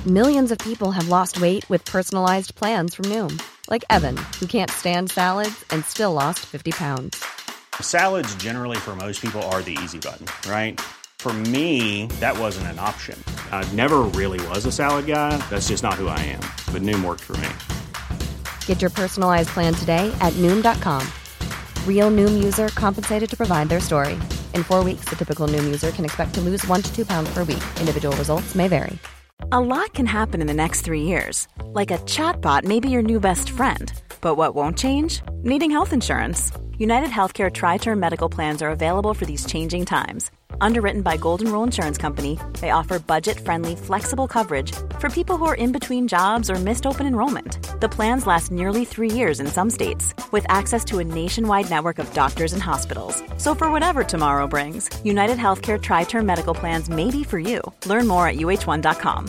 Millions of people have lost weight with personalized plans from Noom. Like Evan, who can't stand salads and still lost 50 pounds. Salads generally for most people are the easy button, right? For me, that wasn't an option. I never really was a salad guy. That's just not who I am. But Noom worked for me. Get your personalized plan today at Noom.com. Real Noom user compensated to provide their story. In 4 weeks, the typical Noom user can expect to lose 1 to 2 pounds per week. Individual results may vary. A lot can happen in the next 3 years. Like a chatbot may be your new best friend. But what won't change? Needing health insurance. United Healthcare Tri-Term Medical Plans are available for these changing times. Underwritten by Golden Rule Insurance Company, they offer budget-friendly, flexible coverage for people who are in between jobs or missed open enrollment. The plans last nearly 3 years in some states, with access to a nationwide network of doctors and hospitals. So for whatever tomorrow brings, United Healthcare Tri-Term Medical Plans may be for you. Learn more at uh1.com.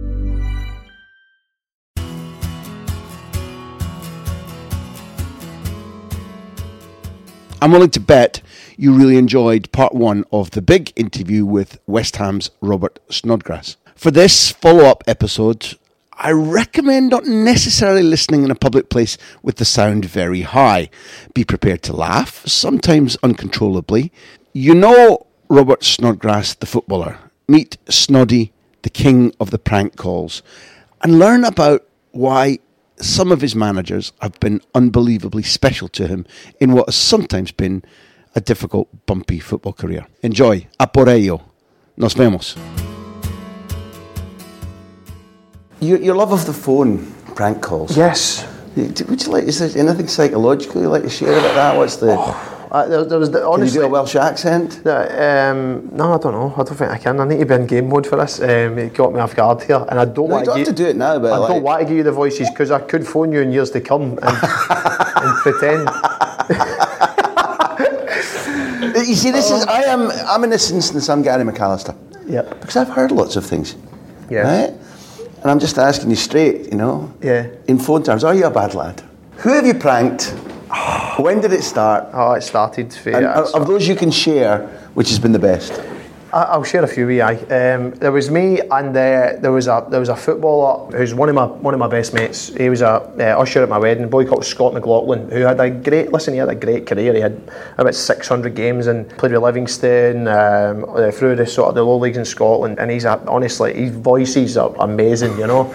I'm willing to bet you really enjoyed part one of the big interview with West Ham's Robert Snodgrass. For this follow-up episode, I recommend not necessarily listening in a public place with the sound very high. Be prepared to laugh, sometimes uncontrollably. You know Robert Snodgrass, the footballer. Meet Snoddy, the king of the prank calls, and learn about why some of his managers have been unbelievably special to him in what has sometimes been a difficult, bumpy football career. Enjoy. A por ello. Nos vemos. Your love of the phone prank calls. Yes. Would you like? Is there anything psychological you'd like to share about that? What's the? There was Can you do a Welsh accent? No, I don't know. I don't think I can. I need to be in game mode for this. It got me off guard here, and I don't want to. You don't have to do it now, but I don't want to give you the voices because I could phone you in years to come and pretend. You see, I'm in this instance. I'm Gary McAllister. Yep. Because I've heard lots of things. Yeah. Right. And I'm just asking you straight, Yeah. In phone terms, are you a bad lad? Who have you pranked? When did it start? Oh, it started. Of those you can share, which has been the best? I'll share a few with you. There was me, and there was a footballer who's one of my best mates. He was a usher at my wedding. A boy called Scott McLaughlin, who had a great career. He had about 600 games and played with Livingston through the sort of the low leagues in Scotland. And honestly, his voices are amazing,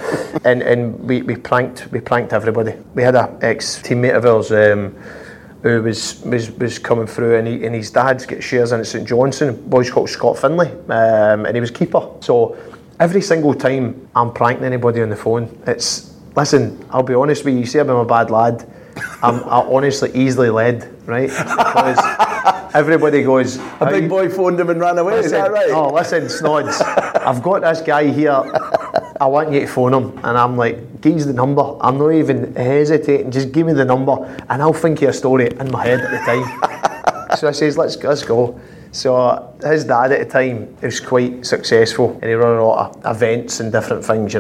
And we pranked everybody. We had an ex-teammate of ours. Who was coming through, and his dad's got shares in at St Johnstone, a boy called Scott Finlay, and he was keeper. So every single time I'm pranking anybody on the phone, listen, I'll be honest with you, say I'm a bad lad, I'm honestly easily led, right? Because everybody goes... A big boy phoned him and ran away, is that right? Oh, listen, Snods, I've got this guy here, I want you to phone him. And I'm like, give us the number. I'm not even hesitating, just give me the number and I'll think of a story in my head at the time. So I says, let's go. So his dad at the time was quite successful and he ran a lot of events and different things,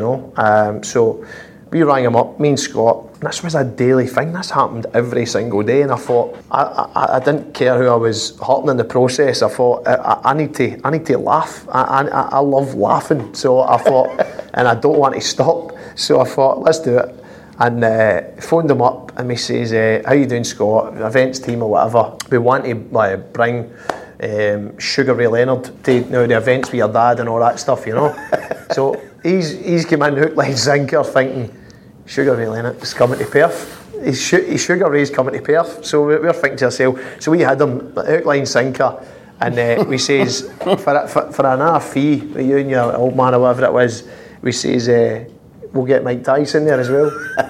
So we rang him up, me and Scott. This was a daily thing. This happened every single day, and I thought I didn't care who I was hurting in the process. I thought I need to laugh. I love laughing, so I thought, and I don't want to stop. So I thought, let's do it. And phoned him up, and he says, "How you doing, Scott? Events team or whatever. We want to bring Sugar Ray Leonard to the events with your dad and all that stuff, So he's come in hook, line, sinker, thinking Sugar Ray Leonard is coming to Perth. Sugar Ray's coming to Perth. So we're thinking to ourselves. So we had him hook, line, sinker, and we says for another fee, you and your old man or whatever it was, we says we'll get Mike Tyson there as well.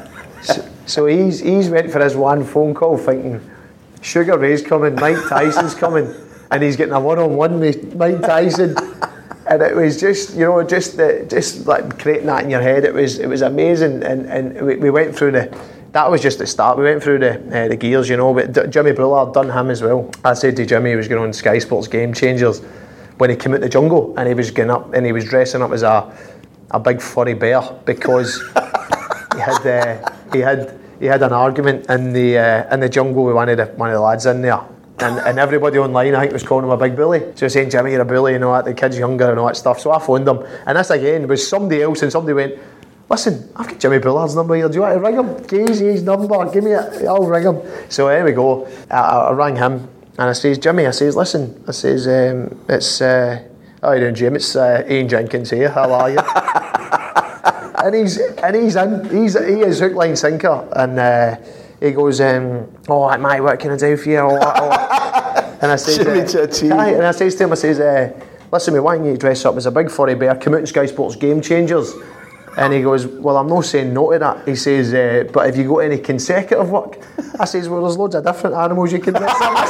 So he's went for his one phone call thinking Sugar Ray's coming, Mike Tyson's coming, and he's getting a one-on-one with Mike Tyson. And it was just, just like creating that in your head. It was amazing, and we went through that was just the start. We went through the gears, But Jimmy Brewer, I'd done him as well. I said to Jimmy he was going on Sky Sports Game Changers when he came out the jungle, and he was getting up and he was dressing up as a big furry bear because he had an argument in the jungle with one of the lads in there. and everybody online, I think, was calling him a big bully. So saying, Jimmy, you're a bully, and all that, the kid's younger and all that stuff. So I phoned him, and this again was somebody else, and somebody went, listen, I've got Jimmy Bullard's number here, do you want to ring him? Give his number, give me it, I'll ring him. So there we go, I rang him, and I says, Jimmy, I says, listen, I says, it's, how are you doing, Jim? It's Ian Jenkins here, how are you? and he's in, he is hook, line, sinker, and he goes, oh, mate, what can I do for you? And I says, and I says to him, I says, listen, mate, why don't you dress up as a big furry bear, come out in Sky Sports Game Changers? And he goes, well, I'm not saying no to that. He says, but have you got any consecutive work? I says, well, there's loads of different animals you can dress up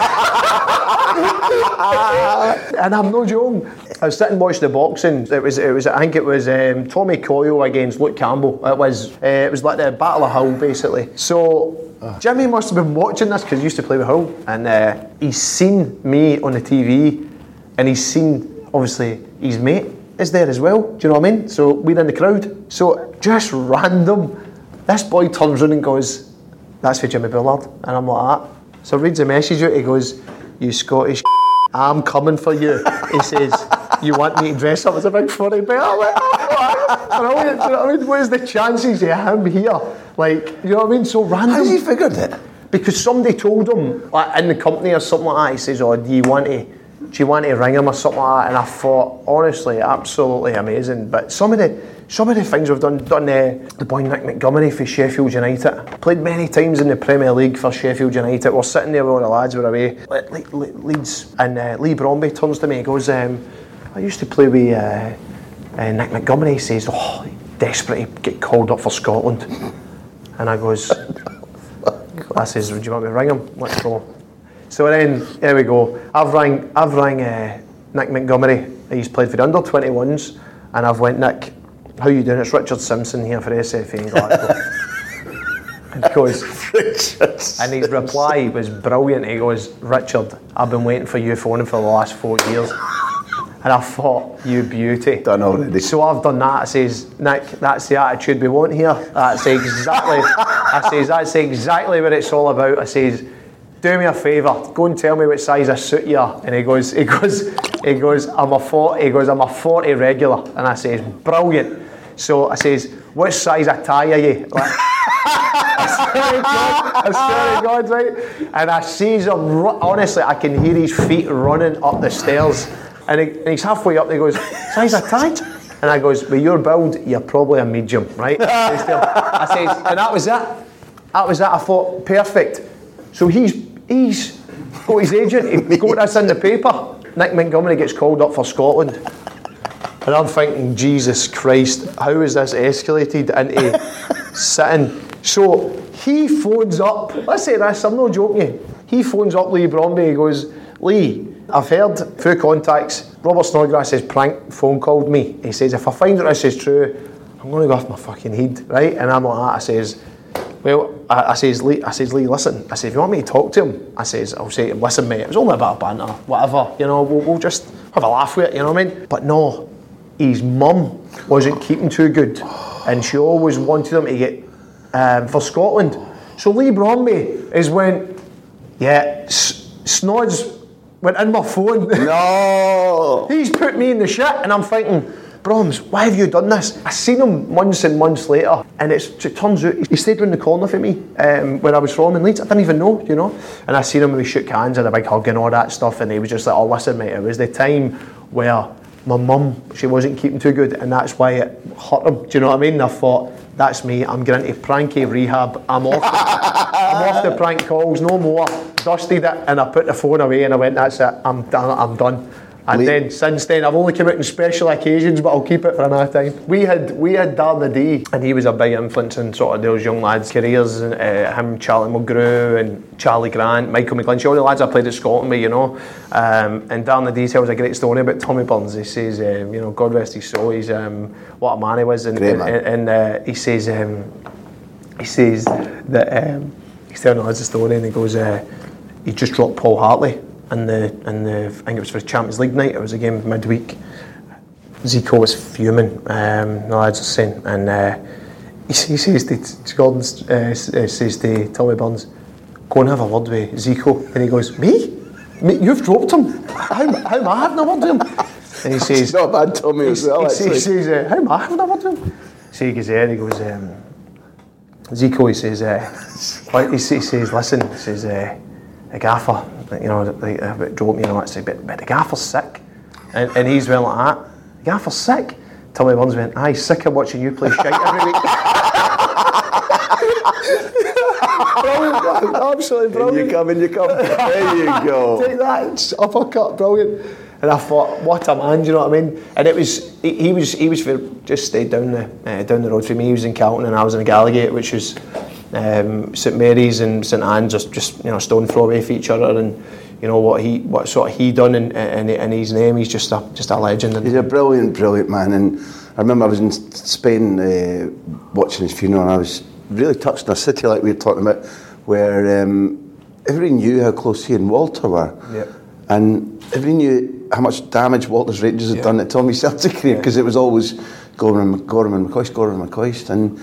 as. And I'm no joking. I was sitting watching the boxing. It was. I think it was Tommy Coyle against Luke Campbell. It was like the Battle of Hull, basically. So Jimmy must have been watching this because he used to play with Hull, and he's seen me on the TV, and he's seen obviously his mate is there as well, do you know what I mean? So we're in the crowd. So just random, this boy turns around and goes, that's for Jimmy Bullard. And I'm like that. So reads the message out, he goes, you Scottish I'm coming for you. He says, you want me to dress up as a big furry bear? I'm like, brilliant, do you know what I mean? What is the chances of him here? Like, you know what I mean? So random. How has he figured it? Because somebody told him, like in the company or something like that, he says, oh, do you want to ring him or something like that? And I thought, honestly, absolutely amazing. But some of the things we've done the boy Nick Montgomery for Sheffield United, played many times in the Premier League for Sheffield United. We're sitting there with all the lads, we're away, Leeds, and Lee Bromby turns to me, he goes, I used to play with Nick Montgomery. He says, oh, desperate to get called up for Scotland. And I goes, I says, would you want me to ring him? Let's go. So then, there we go. I've rang Nick Montgomery. He's played for the under-21s, and I've went, Nick, how you doing? It's Richard Simpson here for SFA in Glasgow. And he goes, and his reply was brilliant. He goes, Richard, I've been waiting for you phoning for the last 4 years. And I thought, you beauty. Done already. So I've done that. I says, Nick, that's the attitude we want here. That's exactly what it's all about. I says, do me a favour, go and tell me what size I suit you are. And he goes, I'm a 40 regular. And I says, brilliant. So I says, what size of tie are you? Like, I swear to God, right? And I sees him, honestly, I can hear his feet running up the stairs. And he's halfway up and he goes, size of tie? And I goes, with your build, you're probably a medium, right? I says, and that was it. I thought, perfect. So he's got his agent, he got this in the paper. Nick Montgomery gets called up for Scotland. And I'm thinking, Jesus Christ, how has this escalated into sitting? So he phones up, let's say this, I'm not joking you. He phones up Lee Bromby, he goes, Lee, I've heard through contacts, Robert Snodgrass has prank phone called me. He says, if I find out this is true, I'm going to go off my fucking head, right? And I'm like that, I says, well, I says, Lee, listen, I says, if you want me to talk to him, I says, I'll say to him, listen mate, it was only a bit of banter, whatever, you know, we'll just have a laugh with it, you know what I mean? But no, his mum wasn't keeping too good, and she always wanted him to get for Scotland. So Lee Bromby went, yeah, Snods went in my phone. No! He's put me in the shit, and I'm thinking, Broms, why have you done this? I seen him months and months later, and it turns out he stayed round the corner for me where I was from in Leeds. I didn't even know, you know. And I seen him and we shook hands and a big hug and all that stuff, and he was just like, oh, listen, mate, it was the time where my mum, she wasn't keeping too good, and that's why it hurt him. Do you know what I mean? And I thought, that's me, I'm going into pranky rehab. I'm off the prank calls, no more. Dusted it, and I put the phone away, and I went, that's it, I'm done. And then since then, I've only come out on special occasions, but I'll keep it for another time. We had Darren D, and he was a big influence in sort of those young lads' careers. Him, Charlie McGrew, and Charlie Grant, Michael McGlinchey, all the lads I played at Scotland with, you know. And Darren D tells a great story about Tommy Burns. He says, you know, God rest his soul, he's what a man he was. And he says that he's telling the lads a story, and he goes, he just dropped Paul Hartley. And the I think it was for the Champions League night. It was a game midweek. Zico was fuming. The lads are saying, and he says to Gordon, says to Tommy Burns, go and have a word with Zico. And he goes, me? mate, you've dropped him. How am I having a word with him? And he says, It's not bad, Tommy, as well, he actually. says, how am I having a word with him? So he goes there and he goes, Zico, he says, he says, listen, he says, the gaffer, you know, like, drove me and I said, but the gaffer's sick. And he's went like that, the gaffer's sick? Tommy Burns went, aye, sick of watching you play shite every week. Brilliant, absolutely brilliant. In you come. There you go. Take that, uppercut, brilliant. And I thought, what a man, do you know what I mean? And it was, he was just stayed down the road from me. He was in Calton and I was in Gallagate, which was St Mary's and St Anne's, just you know, stone throw away from each other. And you know what sort of he done in his name. He's just a legend. He's a brilliant man. And I remember I was in Spain watching his funeral, and I was really touched in a city like we were talking about, where everybody knew how close he and Walter were. Yep. And everybody knew how much damage Walter's Rangers had done to Tommy Celtic career, because it was always Gorman McCoist. And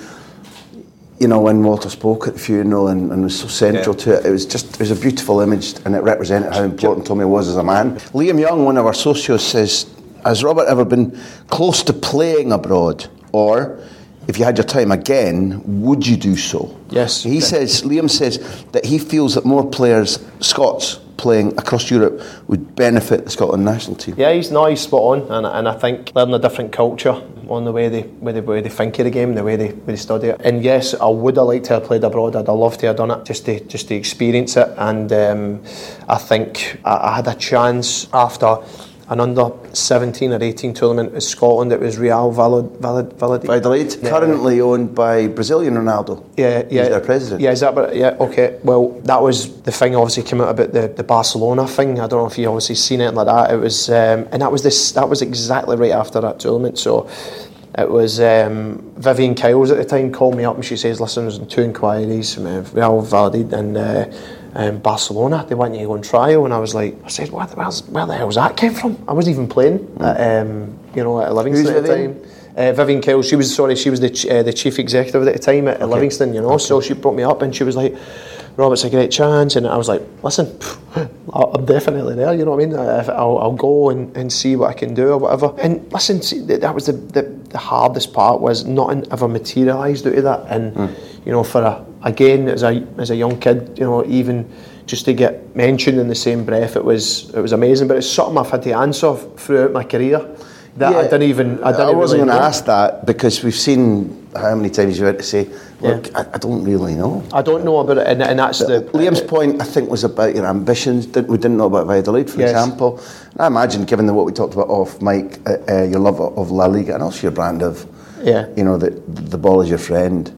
you know, when Walter spoke at the funeral and was so central to it, it was a beautiful image, and it represented how important Tommy was as a man. Liam Young, one of our socios, says, has Robert ever been close to playing abroad? Or, if you had your time again, would you do so? Yes. Liam says that he feels that more players, Scots, playing across Europe would benefit the Scotland national team. Yeah, he's spot on, and I think learning a different culture on the way they think of the game, the way they study it. And yes, I would have liked to have played abroad. I'd have loved to have done it just to experience it. And I think I had a chance after an under 17 or 18 tournament in Scotland. It was Real Valladolid. Currently owned by Brazilian Ronaldo. Yeah. He's their president. Yeah, is that right? Yeah, okay. Well, that was the thing. Obviously, came out about the Barcelona thing. I don't know if you obviously seen it like that. It was, and that was exactly right after that tournament. So it was Vivian Kyles at the time called me up and she says, "Listen, there's 2 inquiries from Real Valladolid and Barcelona. They want you to go on trial." And I said, where the hell's that came from? I wasn't even playing at Livingston at the time. Vivian Kyles, she was the chief executive at the time at Livingston, you know. Okay. So she brought me up and she was like, "Robert's a great chance." And I was like, "Listen, I'm definitely there, you know what I mean? I'll go and see what I can do or whatever." And listen, see, that was the hardest part, was nothing ever materialised out of that. And you know, again as a young kid, you know, even just to get mentioned in the same breath, it was amazing. But it's something I've had to answer throughout my career. That I wasn't going to ask that, because we've seen how many times you had to say, "Look, I don't really know. I don't know about it," and that's Liam's point, I think, was about your ambitions. We didn't know about Valladolid, for example. And I imagine, given what we talked about off mic, your love of La Liga, and also your brand of, you know, the ball is your friend.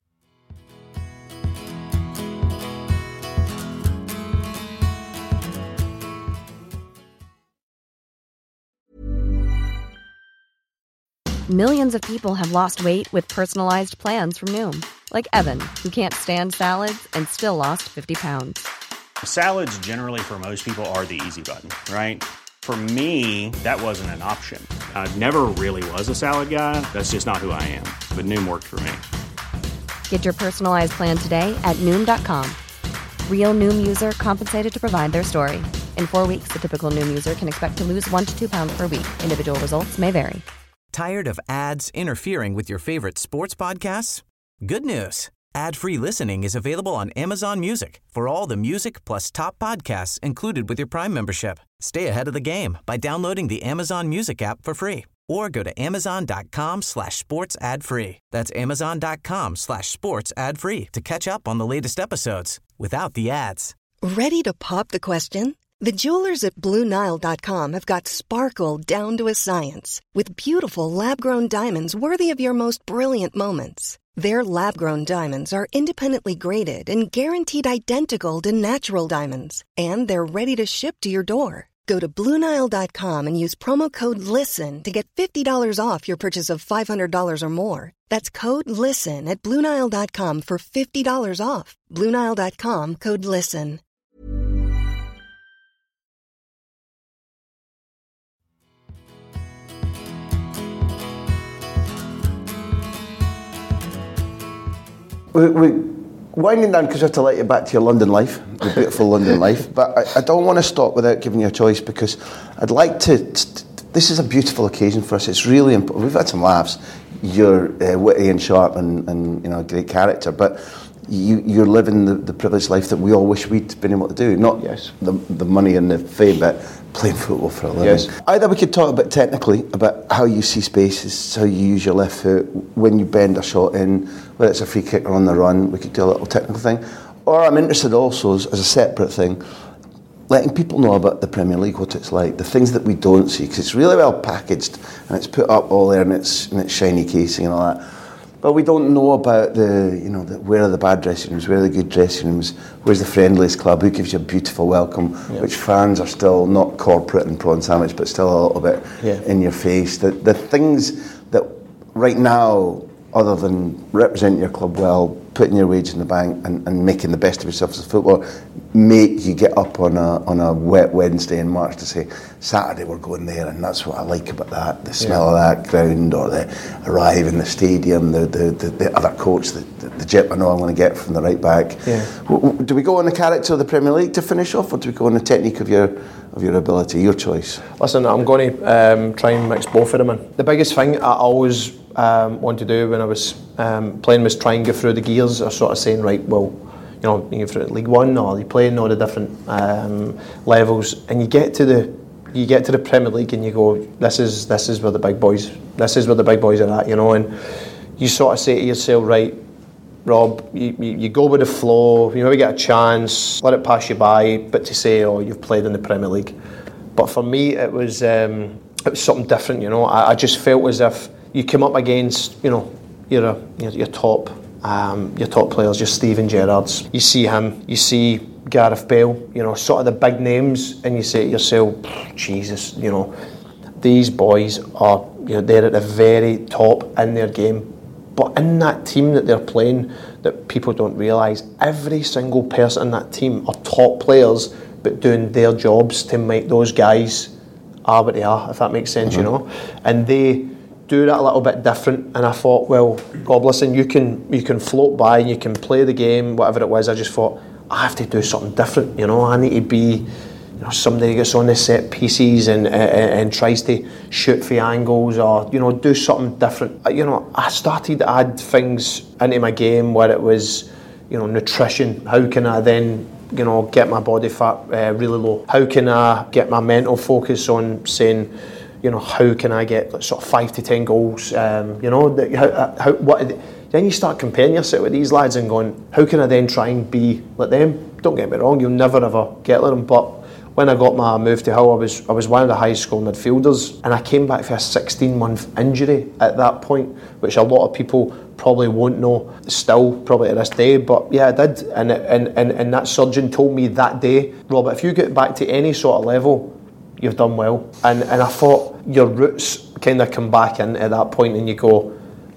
Millions of people have lost weight with personalized plans from Noom. Like Evan, who can't stand salads and still lost 50 pounds. Salads generally for most people are the easy button, right? For me, that wasn't an option. I never really was a salad guy. That's just not who I am. But Noom worked for me. Get your personalized plan today at Noom.com. Real Noom user compensated to provide their story. In 4 weeks, the typical Noom user can expect to lose 1 to 2 pounds per week. Individual results may vary. Tired of ads interfering with your favorite sports podcasts? Good news. Ad-free listening is available on Amazon Music for all the music plus top podcasts included with your Prime membership. Stay ahead of the game by downloading the Amazon Music app for free, or go to amazon.com/sports ad free. That's amazon.com/sports ad free to catch up on the latest episodes without the ads. Ready to pop the question? The jewelers at BlueNile.com have got sparkle down to a science with beautiful lab-grown diamonds worthy of your most brilliant moments. Their lab-grown diamonds are independently graded and guaranteed identical to natural diamonds, and they're ready to ship to your door. Go to BlueNile.com and use promo code LISTEN to get $50 off your purchase of $500 or more. That's code LISTEN at BlueNile.com for $50 off. BlueNile.com, code LISTEN. winding down, because I have to let you back to your London life, your beautiful London life. But I don't want to stop without giving you a choice, because I'd like to. This is a beautiful occasion for us. It's really important. We've had some laughs. You're witty and sharp, and a great character, but you're living the privileged life that we all wish we'd been able to do. Not the money and the fame, but playing football for a living. Yes. Either we could talk a bit technically about how you see spaces, how you use your left foot, when you bend a shot in, whether it's a free kick or on the run. We could do a little technical thing. Or I'm interested also, as a separate thing, letting people know about the Premier League, what it's like, the things that we don't see, because it's really well packaged and it's put up all there in its shiny casing and all that. But we don't know about where are the bad dressing rooms, where are the good dressing rooms, where's the friendliest club, who gives you a beautiful welcome, which fans are still not corporate and prawn sandwich, but still a little bit in your face. The things that right now, other than representing your club well, putting your wage in the bank and making the best of yourself as a footballer, make you get up on a wet Wednesday in March to say, Saturday we're going there, and that's what I like about that, the smell of that ground, or the arrive in the stadium, the other coach, the jip I know I'm going to get from the right back. Do we go on the character of the Premier League to finish off, or do we go on the technique of your ability, your choice? Listen, I'm going to try and mix both of them in. The biggest thing I always want to do when I was playing was try and go through the gears of sort of saying, right, well, you go through League One, or you play in all the different levels, and you get to the Premier League and you go, this is where the big boys are at, and you sort of say to yourself, right, Rob, you go with the flow, you maybe get a chance, let it pass you by, but to say, oh, you've played in the Premier League. But for me, it was something different, I just felt as if you come up against, your top players, your Steven Gerrards. You see him, you see Gareth Bale, sort of the big names, and you say to yourself, Jesus, these boys are, they're at the very top in their game. But in that team that they're playing, that people don't realise, every single person in that team are top players, but doing their jobs to make those guys are what they are, if that makes sense, And they do that a little bit different, and I thought, well, God, listen, you can float by and you can play the game, whatever it was. I just thought, I have to do something different, I need to be somebody who gets on the set pieces and tries to shoot for angles, or do something different. I started to add things into my game where it was nutrition. How can I then get my body fat really low? How can I get my mental focus on saying, how can I get sort of 5 to 10 goals? Then you start comparing yourself with these lads and going, how can I then try and be like them? Don't get me wrong, you'll never ever get like them, but when I got my move to Hull, I was one of the high school midfielders, and I came back for a 16-month injury at that point, which a lot of people probably won't know still, probably to this day, but yeah, I did, and that surgeon told me that day, Robert, if you get back to any sort of level, you've done well. And I thought your roots kind of come back in at that point, and you go,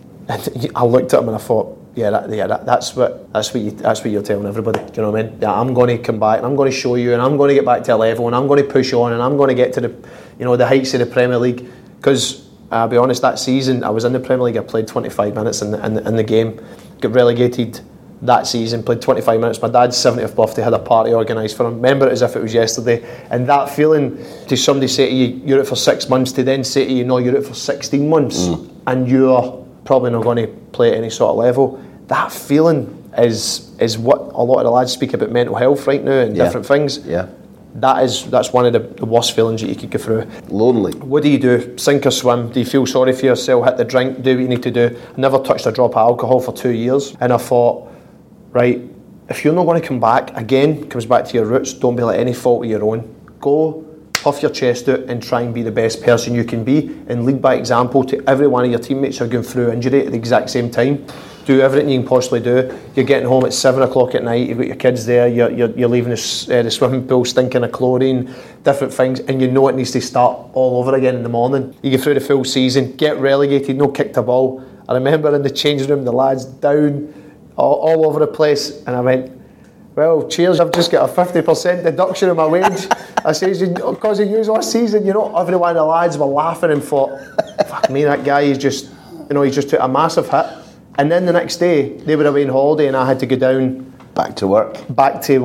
and I looked at him and I thought, that's what you're telling everybody. Do you know what I mean? Yeah, I'm going to come back and I'm going to show you, and I'm going to get back to a level, and I'm going to push on, and I'm going to get to the heights of the Premier League. Because I'll be honest, that season I was in the Premier League, I played 25 minutes in the game, got relegated that season, played 25 minutes. My dad's 70th birthday, had a party organised for him. Remember it as if it was yesterday. And that feeling to somebody say to you, you're out for 6 months, to then say to you, no, you're out for 16 months, and you're probably not going to play at any sort of level. That feeling is what a lot of the lads speak about mental health right now and different things. Yeah. That's one of the worst feelings that you could go through. Lonely. What do you do? Sink or swim? Do you feel sorry for yourself? Hit the drink? Do what you need to do? I never touched a drop of alcohol for 2 years, and I thought, right, if you're not going to come back, again, comes back to your roots, don't be like any fault of your own. Go, puff your chest out and try and be the best person you can be, and lead by example to every one of your teammates who are going through injury at the exact same time. Do everything you can possibly do. You're getting home at 7 o'clock at night, you've got your kids there, you're leaving the swimming pool stinking of chlorine, different things, and you know it needs to start all over again in the morning. You get through the full season, get relegated, no kicked a ball. I remember in the changing room, the lads down all over the place, and I went, well, cheers, I've just got a 50% deduction of my wage. I says, because of you all season, every one of the lads were laughing and thought, fuck me, that guy, he's just took a massive hit. And then the next day, they were away on holiday and I had to go down. Back to work. Back to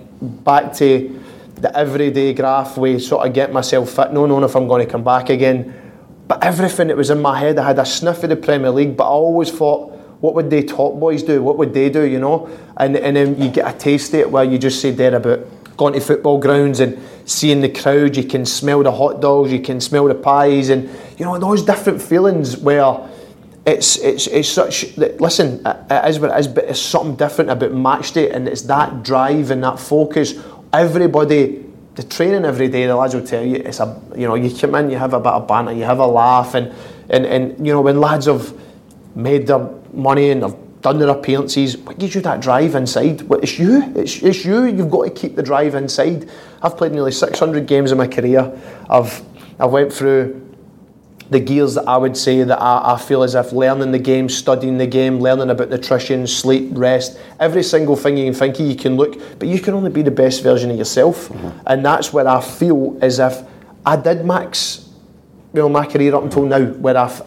the everyday graft way, sort of get myself fit, not knowing if I'm going to come back again. But everything that was in my head, I had a sniff of the Premier League, but I always thought, what would they top boys do? What would they do, you know? And then you get a taste of it where you just said there about going to football grounds and seeing the crowd, you can smell the hot dogs, you can smell the pies, and you know, those different feelings where it's such, listen, it is what it is, but it's something different about match day, and it's that drive and that focus. Everybody, the training every day, the lads will tell you, it's a, you know, you come in, you have a bit of banter, you have a laugh, and you know, when lads have made their money and have done their appearances, what gives you that drive inside? Well, it's you. It's you. You've got to keep the drive inside. I've played nearly 600 games in my career. I've went through the gears that I would say that I feel as if learning the game, studying the game, learning about nutrition, sleep, rest, every single thing you can think of, you can look, but you can only be the best version of yourself. And that's where I feel as if I did max, you know, my career up until now, where I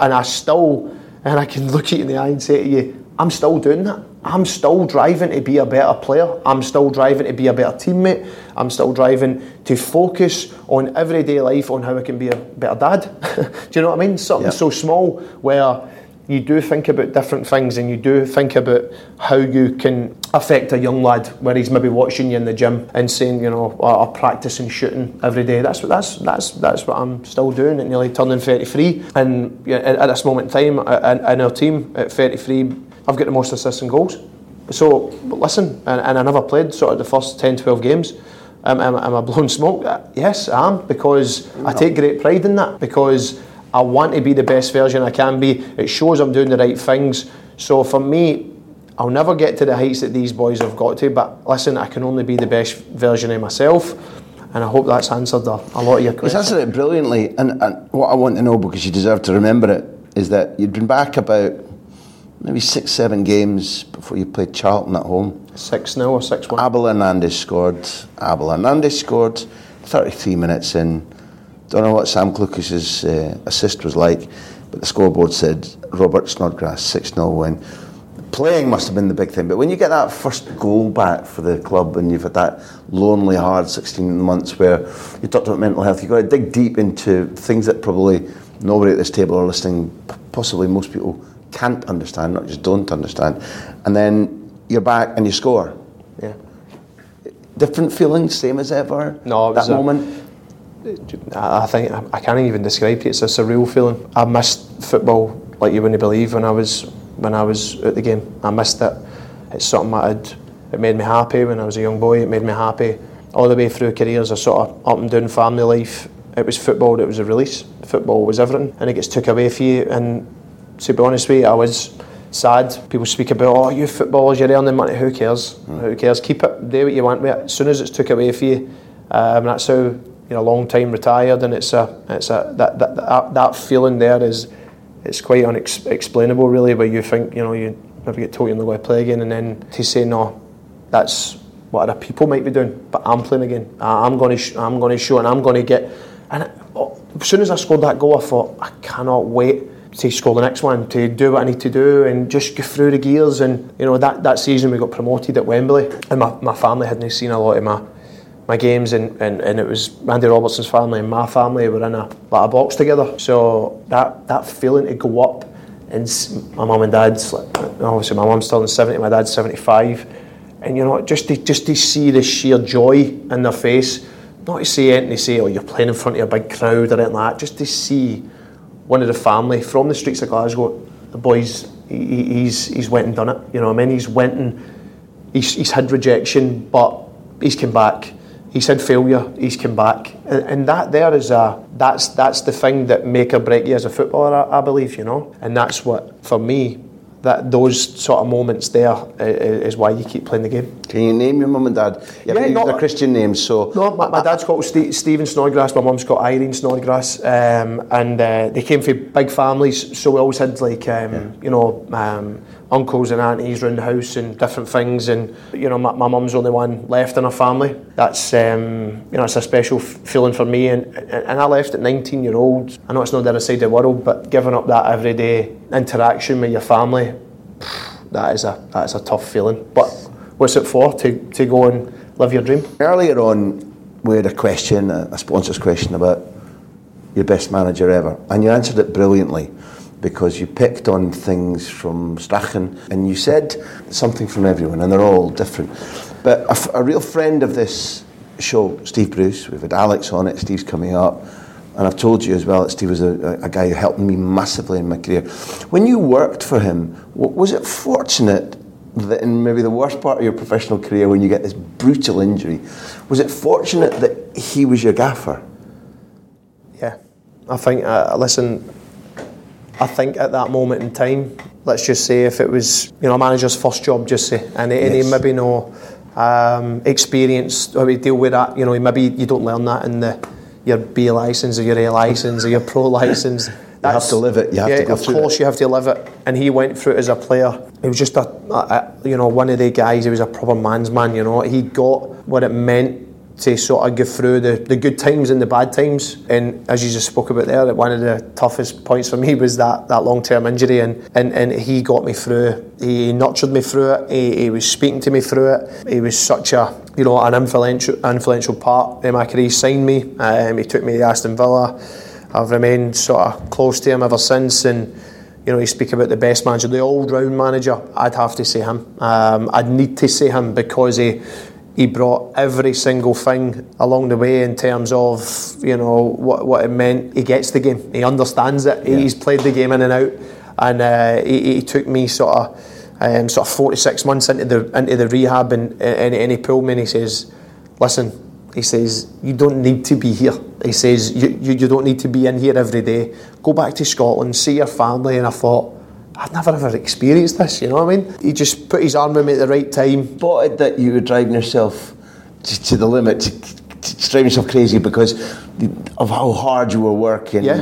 can look at you in the eye and say to you, I'm still doing that. I'm still driving to be a better player. I'm still driving to be a better teammate. I'm still driving to focus on everyday life, on how I can be a better dad. Do you know what I mean? Something so small where you do think about different things, and you do think about how you can affect a young lad where he's maybe watching you in the gym and saying, you know, I'm practicing shooting every day. That's what I'm still doing at nearly turning 33. And at this moment in time, in our team at 33, I've got the most assists and goals. So, listen, and I never played sort of the first 10, 12 games. Am I blowing smoke? Yes, I am, because I take great pride in that, because I want to be the best version I can be. It shows I'm doing the right things. So for me, I'll never get to the heights that these boys have got to, but listen, I can only be the best version of myself. And I hope that's answered a lot of your questions. He's answered it brilliantly, and what I want to know, because you deserve to remember it, is that you'd been back about maybe 6-7 games before you played Charlton at home. 6-0 or 6-1. Abel Hernandez scored 33 minutes in. Don't know what Sam Clucas's assist was like, but the scoreboard said Robert Snodgrass 6-0 win. Playing must have been the big thing, but when you get that first goal back for the club and you've had that lonely, hard 16 months where you talked about mental health, you've got to dig deep into things that probably nobody at this table or listening, possibly most people, can't understand, not just don't understand. And then you're back and you score. Yeah. Different feelings, same as ever? No, it was that moment? I think I can't even describe it. It's a surreal feeling. I missed football like you wouldn't believe when I was at the game. I missed it. It's something it made me happy when I was a young boy. It made me happy all the way through careers. I sort of up and down family life. It was football that was a release. Football was everything, and it gets took away from you. And to be honest with you, I was sad. People speak about, oh, you footballers, you're earning money. Who cares? Who cares? Keep it. Do what you want with it. As soon as it's took away from you, that's how, you know, long time retired, and that feeling there it's quite unexplainable, really. Where you think, you know, you never get told you're not going to play again, and then to say no, that's what other people might be doing, but I'm playing again. I'm going to show, and I'm going to get. And as soon as I scored that goal, I thought, I cannot wait to score the next one, to do what I need to do and just go through the gears. And you know, that season we got promoted at Wembley, and my family hadn't seen a lot of my games, and it was Randy Robertson's family and my family were in a box together. So that feeling to go up, and my mum and dad's, obviously my mum's turning 70, my dad's 75, and you know, just to see the sheer joy in their face, not to say anything to say, oh, you're playing in front of a big crowd or anything like that, just to see one of the family from the streets of Glasgow, the boys, he's went and done it, you know what I mean? He's went and he's had rejection, but he's come back. He's had failure, he's come back, and that there is that's the thing that make or break you as a footballer, I believe, you know. And that's what, for me, that those sort of moments there is why you keep playing the game. Can you name your mum and dad? They're Christian names, so. No, my dad's called Stephen Snodgrass, my mum's called Irene Snodgrass, and they came from big families, so we always had like you know, uncles and aunties around the house and different things, and you know, my mum's the only one left in her family. That's you know, it's a special feeling for me, and I left at 19-year-old. I know it's not the other side of the world, but giving up that everyday interaction with your family, that is a tough feeling. But what's it for? To go and live your dream? Earlier on, we had a question, a sponsor's question about your best manager ever, and you answered it brilliantly, because you picked on things from Strachan and you said something from everyone, and they're all different. But a real friend of this show, Steve Bruce, we've had Alex on it, Steve's coming up, and I've told you as well that Steve was a guy who helped me massively in my career. When you worked for him, was it fortunate that in maybe the worst part of your professional career, when you get this brutal injury, was it fortunate that he was your gaffer? Yeah, I think, I think at that moment in time, let's just say if it was, a manager's first job, just say, and he maybe no experience how to deal with that, maybe you don't learn that in your B licence or your A licence or your pro licence. You have to live it. You have to go through it. Of course, you have to live it. And he went through it as a player. He was just one of the guys. He was a proper man's man. He got what it meant to sort of go through the good times and the bad times. And as you just spoke about there, that one of the toughest points for me was that long-term injury, and he got me through. He nurtured me through it. He was speaking to me through it. He was such an influential part in my career. He signed me. He took me to Aston Villa. I've remained sort of close to him ever since, and you speak about the best manager, the all-round manager. I'd have to say him. I'd need to say him because he brought every single thing along the way in terms of what it meant. He gets the game. He understands it. Yeah. He's played the game in and out, and he took me sort of 46 months into the rehab, and he pulled me and he says, "Listen." He says, "You don't need to be here." He says, you don't need to be in here every day. Go back to Scotland, see your family." And I thought, I'd never ever experienced this, you know what I mean? He just put his arm around me at the right time. Spotted that you were driving yourself to the limit, to driving yourself crazy because of how hard you were working. Yeah.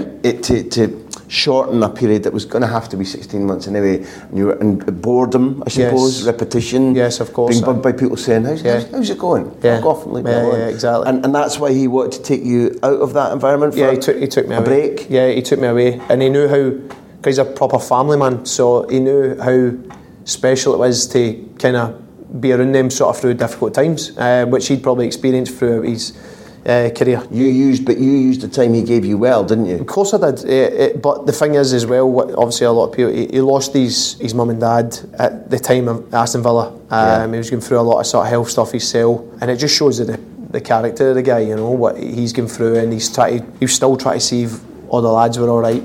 To shorten a period that was going to have to be 16 months anyway. And you were in boredom, I suppose, yes. Repetition. Yes, of course. Being bugged by people saying, how's it going? Yeah. Fuck off and leave me alone. Yeah, exactly. And that's why he wanted to take you out of that environment for he took me a away. Break? Yeah, he took me away. And he knew how, because he's a proper family man, so he knew how special it was to kind of be around them sort of through difficult times, which he'd probably experienced throughout his career. You used the time he gave you well, didn't you? Of course I did. But the thing is as well, obviously a lot of people, he lost his mum and dad at the time of Aston Villa. He was going through a lot of sort of health stuff himself, and it just shows the character of the guy, what he's going through, and he's still trying to see if all the lads were all right,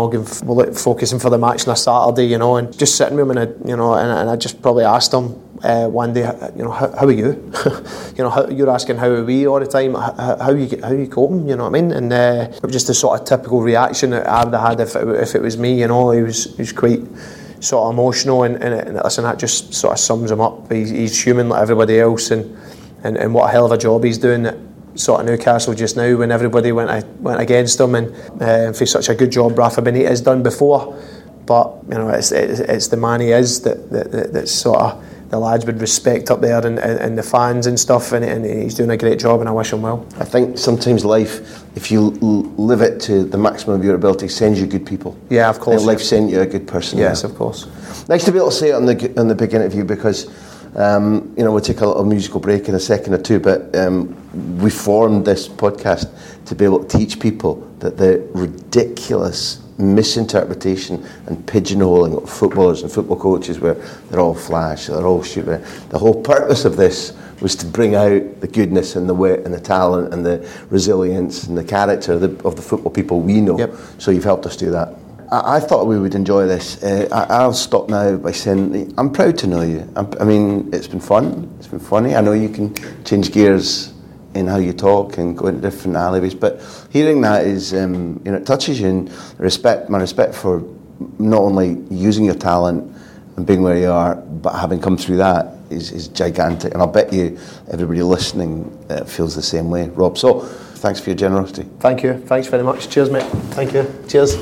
focusing for the match on a Saturday, and just sitting with him, and I just probably asked him one day, how are you? You're asking how are we all the time. How you coping? You know what I mean? And it was just a sort of typical reaction that I would have had if it was me. He was quite sort of emotional, and listen, that just sort of sums him up. He's human like everybody else, and what a hell of a job he's doing at sort of Newcastle just now, when everybody went against him, and for such a good job Rafa Benitez done before. But it's the man he is that sort of the lads would respect up there, and the fans and stuff, and he's doing a great job, and I wish him well. I think sometimes life, if you live it to the maximum of your ability, sends you good people. Yeah, of course. And life sent you a good person. Yes, of course. Nice to be able to say it on the big interview, because we'll take a little musical break in a second or two, but we formed this podcast to be able to teach people that the ridiculous misinterpretation and pigeonholing of footballers and football coaches, where they're all flash, they're all stupid. The whole purpose of this was to bring out the goodness and the wit and the talent and the resilience and the character of the football people we know. Yep. So you've helped us do that. I thought we would enjoy this. I'll stop now by saying I'm proud to know you. I mean, it's been fun. It's been funny. I know you can change gears in how you talk and go into different alleyways, but hearing that is, it touches you. And my respect for not only using your talent and being where you are, but having come through that is gigantic. And I'll bet you everybody listening feels the same way, Rob. So thanks for your generosity. Thank you. Thanks very much. Cheers, mate. Thank you. Cheers.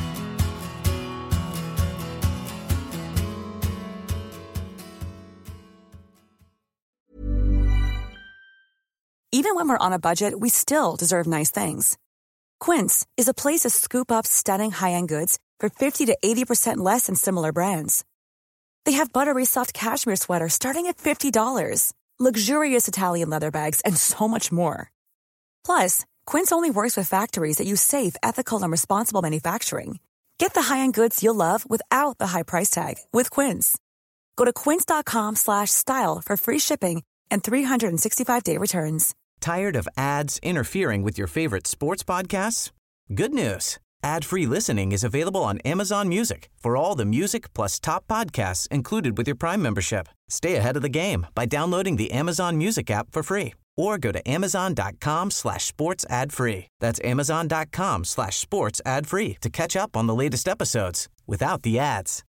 Even when we're on a budget, we still deserve nice things. Quince is a place to scoop up stunning high-end goods for 50 to 80% less than similar brands. They have buttery soft cashmere sweaters starting at $50, luxurious Italian leather bags, and so much more. Plus, Quince only works with factories that use safe, ethical, and responsible manufacturing. Get the high-end goods you'll love without the high price tag with Quince. Go to quince.com/style for free shipping and 365-day returns. Tired of ads interfering with your favorite sports podcasts? Good news. Ad-free listening is available on Amazon Music for all the music plus top podcasts included with your Prime membership. Stay ahead of the game by downloading the Amazon Music app for free or go to amazon.com/sports ad free. That's amazon.com/sports ad free to catch up on the latest episodes without the ads.